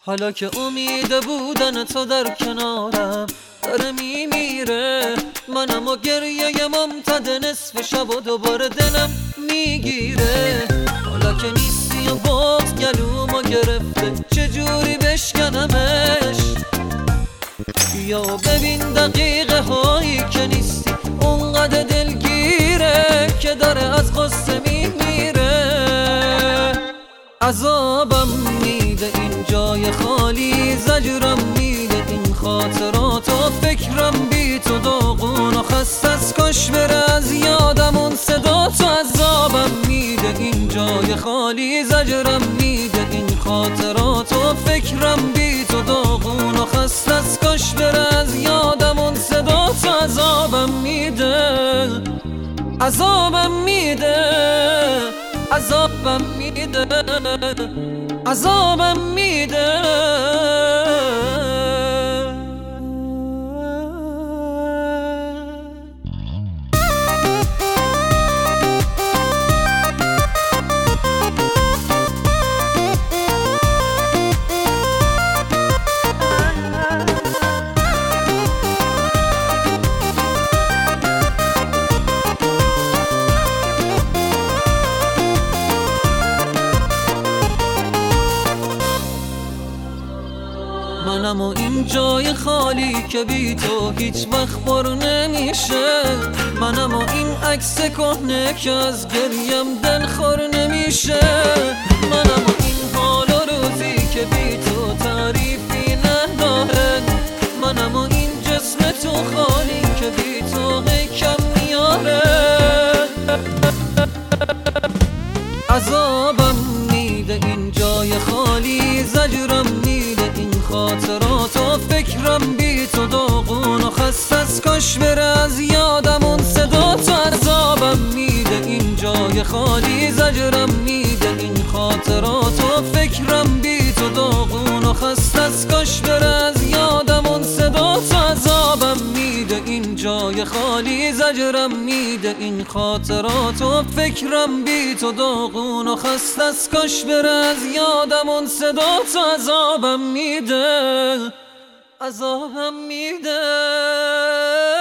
حالا که امید بودن تو در کنارم داره میمیره، منم و گریه ممتد نصف شب و دوباره دلم میگیره. حالا که نیستی و باز گلومو گرفته چجوری بشکنمش؟ یا ببین دقیقه هایی که نیستی اونقدر دلگیره که داره از غصه میمیره. عذابم میده این جای خالی، زجرم میده این خاطرات و فکرم بی تو داغون و خسته از کاش بره از یادم اون صدا تو. عذابم میده این جای خالی، زجرم میده این خاطرات و فکرم بی تو داغون و خسته از کاش بره از یادم اون صدا تو. عذابم میده، عذابم میده، عذابم میده، عذابم میده. منم و این جای خالی که بی تو هیچ وقت پر نمیشه، منم و این عکس کهنه که از گریم دلخور نمیشه، منم و این حال و روزی که بی تو تعریفی نداره، منم و این جسم تو خالی که بی تو کم میاره. عذابم میده این جای خالی، زجرم میده این خاطرات و فکرم بی تو داغون و خسته از کاش بره از یادم اون صدا تو. عذابم میده این جای خالی، زجرم میده این خاطرات و فکرم بی تو داغون و خسته از کاش بره از یادم اون صدا تو. عذابم میده این جای خالی، زجرم میده این خاطرات و فکرم بی تو داغون و خسته از کاش بره از یادم اون صدا تو. عذابم میده، عذابم میده.